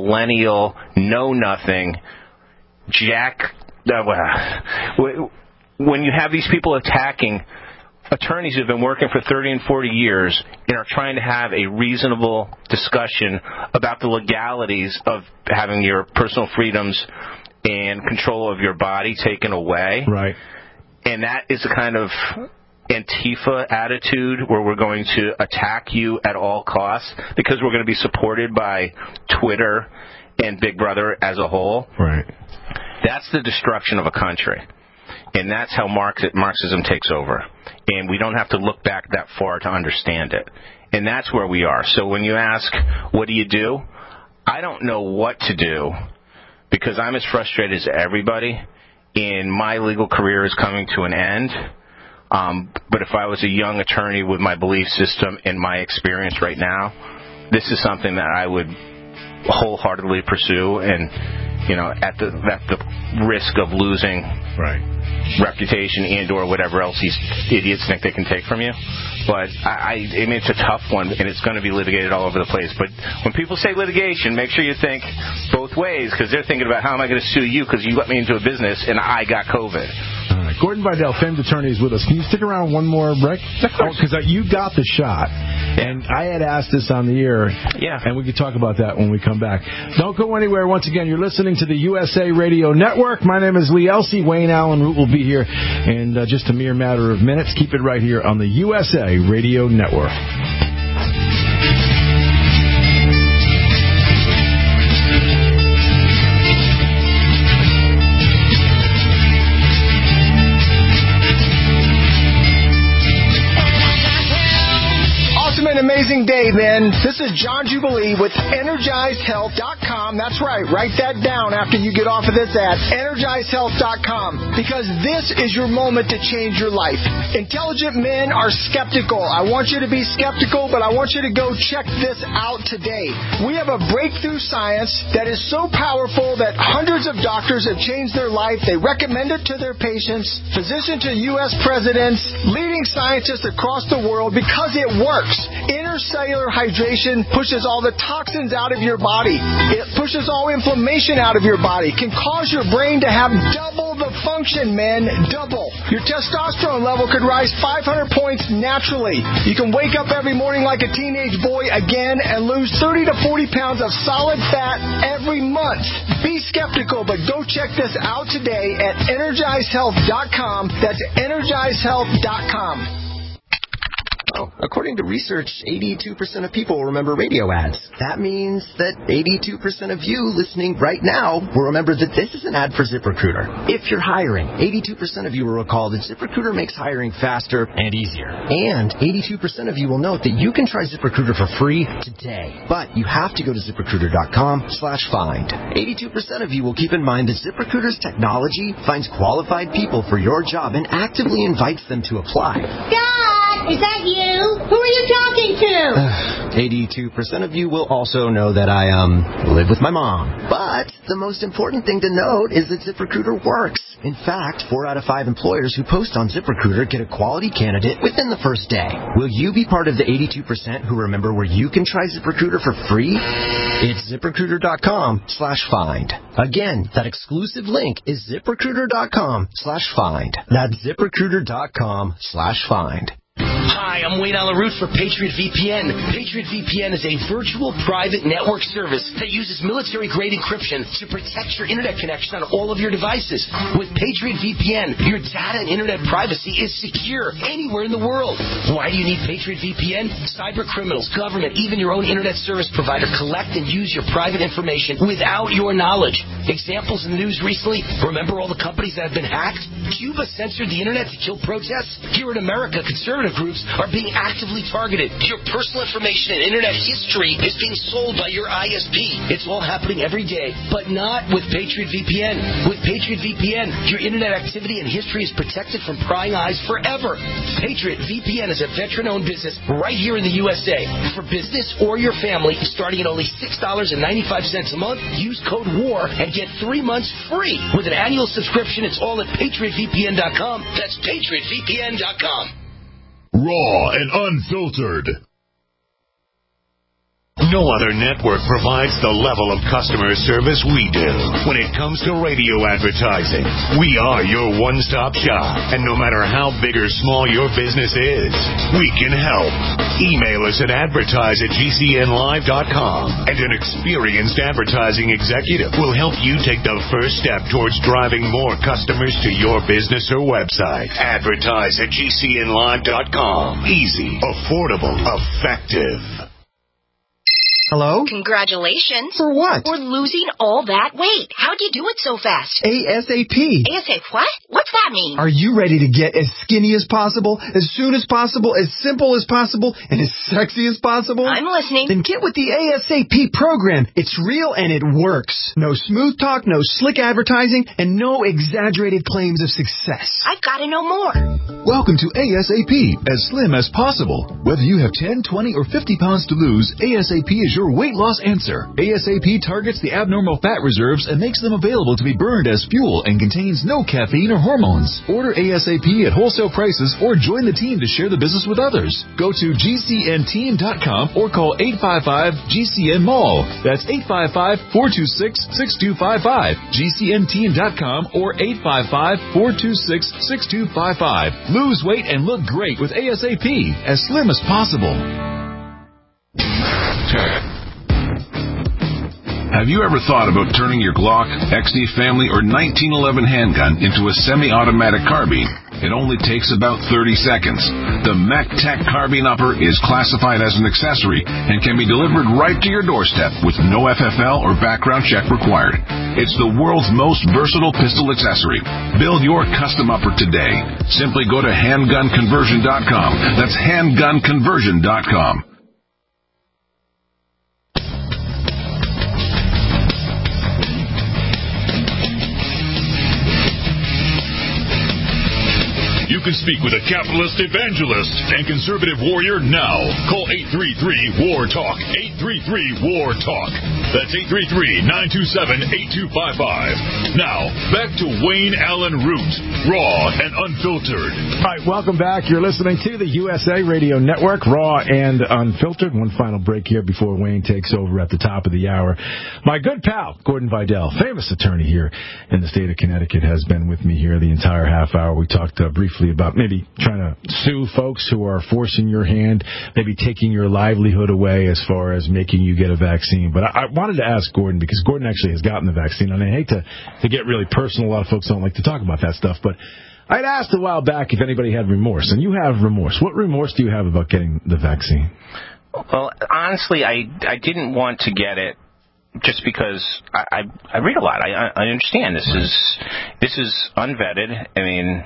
[SPEAKER 19] millennial, know-nothing, jack... Uh, when you have these people attacking attorneys who have been working for thirty and forty years and are trying to have a reasonable discussion about the legalities of having your personal freedoms and control of your body taken away.
[SPEAKER 3] Right.
[SPEAKER 19] And that is a kind of Antifa attitude where we're going to attack you at all costs because we're going to be supported by Twitter and Big Brother as a whole.
[SPEAKER 3] Right.
[SPEAKER 19] That's the destruction of a country. And that's how Marxism takes over. And we don't have to look back that far to understand it. And that's where we are. So when you ask, what do you do? I don't know what to do because I'm as frustrated as everybody. And my legal career is coming to an end. Um, but if I was a young attorney with my belief system and my experience right now, this is something that I would wholeheartedly pursue. And, you know, at the, at the risk of losing
[SPEAKER 3] right.
[SPEAKER 19] reputation and or whatever else these idiots think they can take from you. But I, I, I mean, it's a tough one, and it's going to be litigated all over the place. But when people say litigation, make sure you think both ways, because they're thinking about how am I going to sue you because you let me into a business and I got COVID.
[SPEAKER 3] All right. Gordon Vidal, famed attorney, is with us. Can you stick around one more break? Because oh, you got the shot, and I had asked this on the air,
[SPEAKER 19] yeah.
[SPEAKER 3] and we could talk about that when we come back. Don't go anywhere. Once again, you're listening to the U S A Radio Network. My name is Lee Elsey. Wayne Allen Root will be here in uh, just a mere matter of minutes. Keep it right here on the U S A Radio Network.
[SPEAKER 20] Amazing day, man. This is John Jubilee with Energized Health dot com. That's right. Write that down after you get off of this ad. Energized Health dot com. Because this is your moment to change your life. Intelligent men are skeptical. I want you to be skeptical, but I want you to go check this out today. We have a breakthrough science that is so powerful that hundreds of doctors have changed their life. They recommend it to their patients, physicians to U S presidents, leading scientists across the world because it works. Intercellular hydration pushes all the toxins out of your body. It pushes all inflammation out of your body. Can cause your brain to have double the function, man. Double. Your testosterone level could rise five hundred points naturally. You can wake up every morning like a teenage boy again and lose thirty to forty pounds of solid fat every month. Be skeptical, but go check this out today at Energized Health dot com. That's Energized Health dot com.
[SPEAKER 21] According to research, eighty-two percent of people remember radio ads. That means that eighty-two percent of you listening right now will remember that this is an ad for ZipRecruiter. If you're hiring, eighty-two percent of you will recall that ZipRecruiter makes hiring faster and easier. And eighty-two percent of you will note that you can try ZipRecruiter for free today. But you have to go to ZipRecruiter dot com slash find. eighty-two percent of you will keep in mind that ZipRecruiter's technology finds qualified people for your job and actively invites them to apply.
[SPEAKER 22] Dad, is that you? Who are you talking to?
[SPEAKER 21] eighty-two percent of you will also know that I, um, live with my mom. But the most important thing to note is that ZipRecruiter works. In fact, four out of five employers who post on ZipRecruiter get a quality candidate within the first day. Will you be part of the eighty-two percent who remember where you can try ZipRecruiter for free? It's ZipRecruiter dot com slash find. Again, that exclusive link is ZipRecruiter dot com slash find. That's ZipRecruiter dot com slash find.
[SPEAKER 4] Hi, I'm Wayne Allen Root for Patriot V P N. Patriot V P N is a virtual private network service that uses military-grade encryption to protect your internet connection on all of your devices. With Patriot V P N, your data and internet privacy is secure anywhere in the world. Why do you need Patriot V P N? Cyber criminals, government, even your own internet service provider collect and use your private information without your knowledge. Examples in the news recently, remember all the companies that have been hacked? Cuba censored the internet to kill protests? Here in America, conservative groups are being actively targeted. Your personal information and internet history is being sold by your I S P. It's all happening every day, but not with Patriot V P N. With Patriot V P N, your internet activity and history is protected from prying eyes forever. Patriot V P N is a veteran-owned business right here in the U S A. For business or your family, starting at only six dollars and ninety-five cents a month, use code WAR and get three months free. With an annual subscription, it's all at Patriot V P N dot com. That's Patriot V P N dot com.
[SPEAKER 2] Raw and unfiltered.
[SPEAKER 9] No other network provides the level of customer service we do. When it comes to radio advertising, we are your one-stop shop. And no matter how big or small your business is, we can help. Email us at advertise at G C N live dot com, and an experienced advertising executive will help you take the first step towards driving more customers to your business or website. Advertise at G C N live dot com. Easy, affordable, effective.
[SPEAKER 1] Hello?
[SPEAKER 5] Congratulations.
[SPEAKER 1] For what?
[SPEAKER 5] For losing all that weight. How'd you do it so fast?
[SPEAKER 1] ASAP.
[SPEAKER 5] ASAP what? What's that mean?
[SPEAKER 1] Are you ready to get as skinny as possible, as soon as possible, as simple as possible, and as sexy as possible?
[SPEAKER 5] I'm listening.
[SPEAKER 1] Then get with the ASAP program. It's real and it works. No smooth talk, no slick advertising, and no exaggerated claims of success.
[SPEAKER 5] I've got to know more.
[SPEAKER 23] Welcome to ASAP, as slim as possible. Whether you have ten, twenty, or fifty pounds to lose, ASAP is your weight loss answer. ASAP targets the abnormal fat reserves and makes them available to be burned as fuel and contains no caffeine or hormones. Order ASAP at wholesale prices or join the team to share the business with others. Go to G C N team dot com or call eight five five G C N mall. That's eight five five, four two six, six two five five. G C N team dot com or eight five five, four two six, six two five five. Lose weight and look great with ASAP, as slim as possible.
[SPEAKER 2] Have you ever thought about turning your Glock, X D Family, or nineteen eleven handgun into a semi-automatic carbine? It only takes about thirty seconds. The MacTac Carbine Upper is classified as an accessory and can be delivered right to your doorstep with no F F L or background check required. It's the world's most versatile pistol accessory. Build your custom upper today. Simply go to handgun conversion dot com. That's handgun conversion dot com. You can speak with a capitalist evangelist and conservative warrior now. Call eight three three, W A R, TALK. eight three three, W A R, TALK. That's eight three three, nine two seven, eight two five five. Now, back to Wayne Allen Root, raw and unfiltered.
[SPEAKER 3] All right, welcome back. You're listening to the U S A Radio Network, raw and unfiltered. One final break here before Wayne takes over at the top of the hour. My good pal, Gordon Vidal, famous attorney here in the state of Connecticut, has been with me here the entire half hour. We talked uh, briefly about maybe trying to sue folks who are forcing your hand, maybe taking your livelihood away as far as making you get a vaccine. But I, I wanted to ask Gordon, because Gordon actually has gotten the vaccine, and I hate to, to get really personal. A lot of folks don't like to talk about that stuff, but I'd asked a while back if anybody had remorse, and you have remorse. What remorse do you have about getting the vaccine?
[SPEAKER 19] Well, honestly, I, I didn't want to get it just because I, I, I read a lot. I, I understand this is this is unvetted. I mean,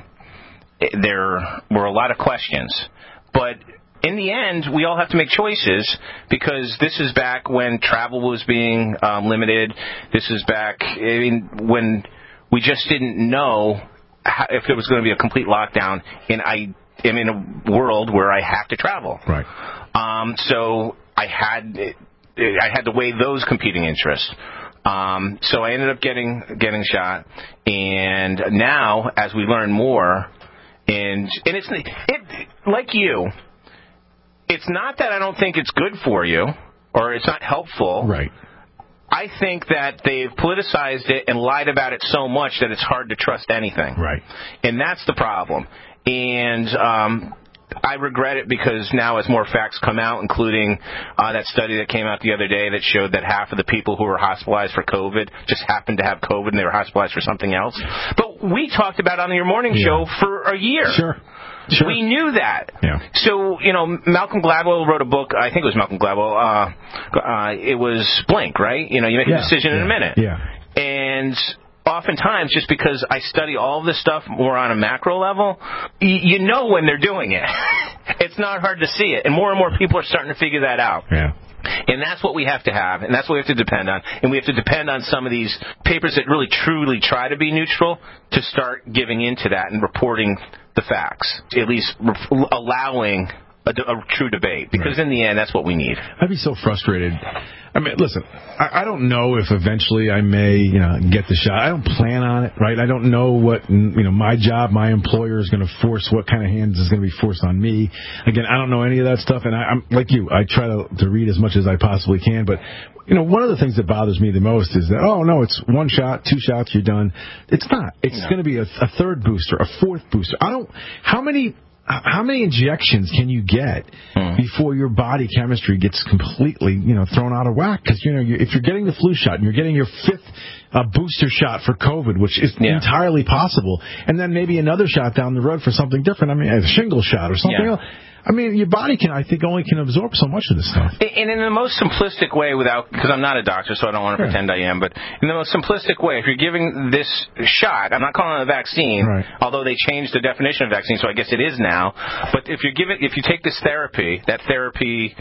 [SPEAKER 19] there were a lot of questions. But in the end, we all have to make choices, because this is back when travel was being um, limited. This is back I mean, when we just didn't know how, if there was going to be a complete lockdown, and I am in a world where I have to travel.
[SPEAKER 3] Right.
[SPEAKER 19] Um, so I had I had to weigh those competing interests. Um, so I ended up getting getting shot, and now as we learn more. And and it's it like you. It's not that I don't think it's good for you or it's not helpful.
[SPEAKER 3] Right.
[SPEAKER 19] I think that they've politicized it and lied about it so much that it's hard to trust anything.
[SPEAKER 3] Right.
[SPEAKER 19] And that's the problem. And um, I regret it, because now as more facts come out, including uh, that study that came out the other day that showed that half of the people who were hospitalized for COVID just happened to have COVID and they were hospitalized for something else. But we talked about it on your morning yeah. show for a year.
[SPEAKER 3] Sure. Sure.
[SPEAKER 19] We knew that.
[SPEAKER 3] Yeah.
[SPEAKER 19] So, you know, Malcolm Gladwell wrote a book, I think it was Malcolm Gladwell, uh, uh, it was Blink, right? You know, you make
[SPEAKER 3] yeah.
[SPEAKER 19] a decision
[SPEAKER 3] yeah.
[SPEAKER 19] in a minute.
[SPEAKER 3] Yeah.
[SPEAKER 19] And oftentimes, just because I study all of this stuff more on a macro level, y- you know when they're doing it. It's not hard to see it. And more and more people are starting to figure that out.
[SPEAKER 3] Yeah.
[SPEAKER 19] And that's what we have to have, and that's what we have to depend on. And we have to depend on some of these papers that really, truly try to be neutral to start giving into that and reporting the facts, at least re- allowing a, a true debate, because right. in the end, that's what we need.
[SPEAKER 3] I'd be so frustrated. I mean, listen, I, I don't know if eventually I may, you know, get the shot. I don't plan on it, right? I don't know what, you know, my job, my employer is going to force, what kind of hands is going to be forced on me. Again, I don't know any of that stuff, and I, I'm like you. I try to, to read as much as I possibly can, but, you know, one of the things that bothers me the most is that, oh, no, it's one shot, two shots, you're done. It's not. It's no. going to be a, a third booster, a fourth booster. I don't, how many... How many injections can you get hmm. before your body chemistry gets completely, you know, thrown out of whack? Because, you know, you, if you're getting the flu shot and you're getting your fifth uh, booster shot for COVID, which is yeah. entirely possible, and then maybe another shot down the road for something different, I mean, a shingle shot or something
[SPEAKER 19] yeah.
[SPEAKER 3] else. I mean, your body can, I think, only can absorb so much of this stuff.
[SPEAKER 19] And in the most simplistic way, without, because I'm not a doctor, so I don't want to sure. pretend I am, but in the most simplistic way, if you're giving this shot, I'm not calling it a vaccine,
[SPEAKER 3] right.
[SPEAKER 19] although they changed the definition of vaccine, so I guess it is now. But if you give it, if you take this therapy, that therapy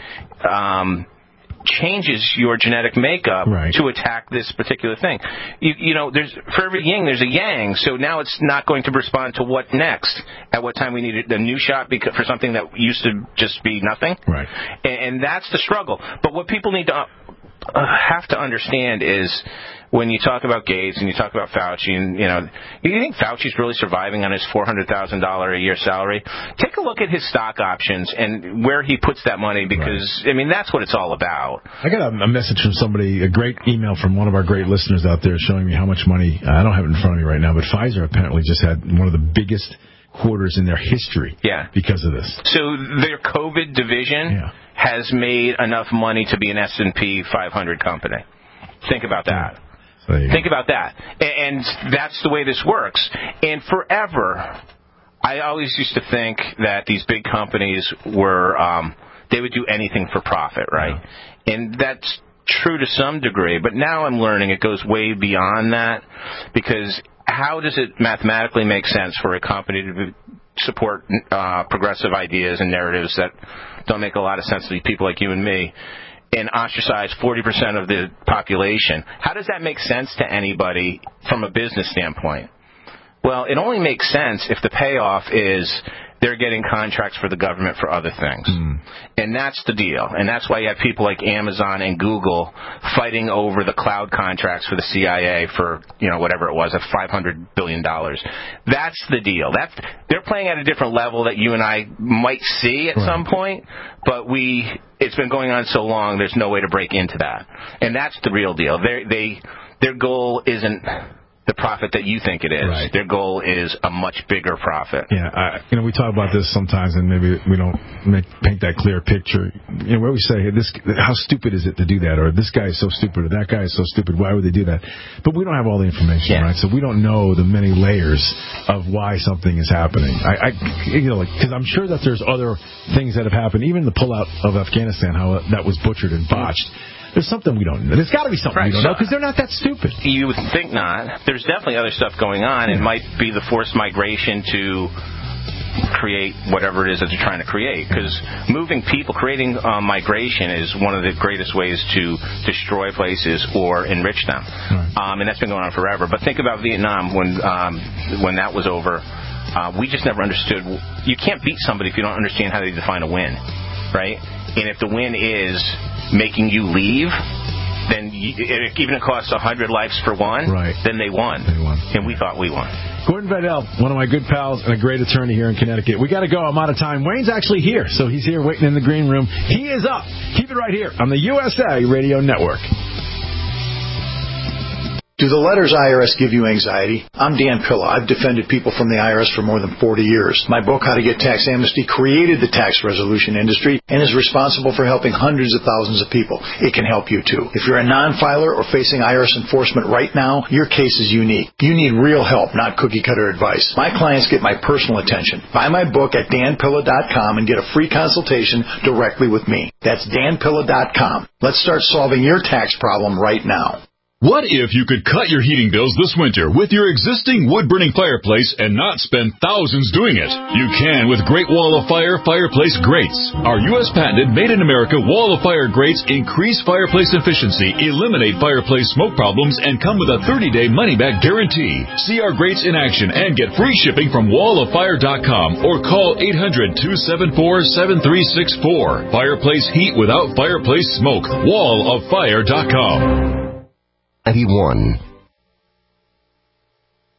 [SPEAKER 19] um, changes your genetic makeup
[SPEAKER 3] right.
[SPEAKER 19] to attack this particular thing. You, you know, there's for every yin, there's a yang. So now it's not going to respond to what next. At what time we need a new shot because, for something that used to just be nothing.
[SPEAKER 3] Right.
[SPEAKER 19] And, and that's the struggle. But what people need to uh, have to understand is when you talk about Gates and you talk about Fauci, and you know, you think Fauci's really surviving on his four hundred thousand dollars a year salary? Take a look at his stock options and where he puts that money, because, right. I mean, that's what it's all about.
[SPEAKER 3] I got a, a message from somebody, a great email from one of our great listeners out there showing me how much money, uh, I don't have it in front of me right now, but Pfizer apparently just had one of the biggest quarters in their history
[SPEAKER 19] yeah.
[SPEAKER 3] because of this.
[SPEAKER 19] So their COVID division
[SPEAKER 3] yeah.
[SPEAKER 19] has made enough money to be an S and P five hundred company. Think about that.
[SPEAKER 3] So
[SPEAKER 19] Think about that. And that's the way this works. And forever, I always used to think that these big companies were, um, they would do anything for profit, right? Yeah. And that's true to some degree. But now I'm learning it goes way beyond that, because how does it mathematically make sense for a company to support uh, progressive ideas and narratives that don't make a lot of sense to people like you and me, and ostracize forty percent of the population? How does that make sense to anybody from a business standpoint? Well, it only makes sense if the payoff is they're getting contracts for the government for other things. Mm. And that's the deal. And that's why you have people like Amazon and Google fighting over the cloud contracts for the C I A for, you know, whatever it was, at five hundred billion dollars. That's the deal. That's, they're playing at a different level that you and I might see at right. some point, but we, it's been going on so long, there's no way to break into that. And that's the real deal. They, they, their goal isn't the profit that you think it is.
[SPEAKER 3] Right.
[SPEAKER 19] Their goal is a much bigger profit.
[SPEAKER 3] Yeah, I, you know, we talk about this sometimes, and maybe we don't make, paint that clear picture. You know, where we say, hey, this, how stupid is it to do that? Or this guy is so stupid, or that guy is so stupid, why would they do that? But we don't have all the information, yeah. right? So we don't know the many layers of why something is happening. I, I you know, because like, I'm sure that there's other things that have happened, even the pullout of Afghanistan, how that was butchered and botched. There's something we don't know. There's got to be something right, we don't so know, because they're not that stupid.
[SPEAKER 19] You would think not. There's definitely other stuff going on. Yeah. It might be the forced migration to create whatever it is that they're trying to create. Because moving people, creating uh, migration is one of the greatest ways to destroy places or enrich them. Right. Um, and that's been going on forever. But think about Vietnam when um, when that was over. Uh, we just never understood. You can't beat somebody if you don't understand how they define a win, right? And if the win is making you leave, then you, even if it costs one hundred lives for one,
[SPEAKER 3] right.
[SPEAKER 19] then they won.
[SPEAKER 3] They won.
[SPEAKER 19] And we thought we won.
[SPEAKER 3] Gordon Vidal, one of my good pals and a great attorney here in Connecticut. We got to go. I'm out of time. Wayne's actually here, so he's here waiting in the green room. He is up. Keep it right here on the U S A Radio Network.
[SPEAKER 6] Do the letters I R S give you anxiety? I'm Dan Pilla. I've defended people from the I R S for more than forty years. My book, How to Get Tax Amnesty, created the tax resolution industry and is responsible for helping hundreds of thousands of people. It can help you, too. If you're a non-filer or facing I R S enforcement right now, your case is unique. You need real help, not cookie-cutter advice. My clients get my personal attention. Buy my book at dan pilla dot com and get a free consultation directly with me. That's dan pilla dot com. Let's start solving your tax problem right now.
[SPEAKER 2] What if you could cut your heating bills this winter with your existing wood-burning fireplace and not spend thousands doing it? You can with Great Wall of Fire fireplace grates. Our U S patented made-in-America Wall of Fire grates increase fireplace efficiency, eliminate fireplace smoke problems, and come with a thirty-day money-back guarantee. See our grates in action and get free shipping from wall of fire dot com or call eight hundred, two seven four, seven three six four. Fireplace heat without fireplace smoke. wall of fire dot com.
[SPEAKER 18] ninety-one.